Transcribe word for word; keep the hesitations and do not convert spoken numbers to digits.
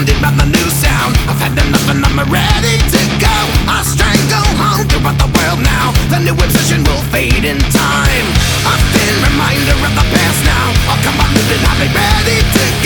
surrounded by the new sound. I've had enough and I'm ready to go. I'll strangle on throughout the world now. The new obsession will fade in time. A thin reminder of the past now. I'll come on living, I'll be ready to go.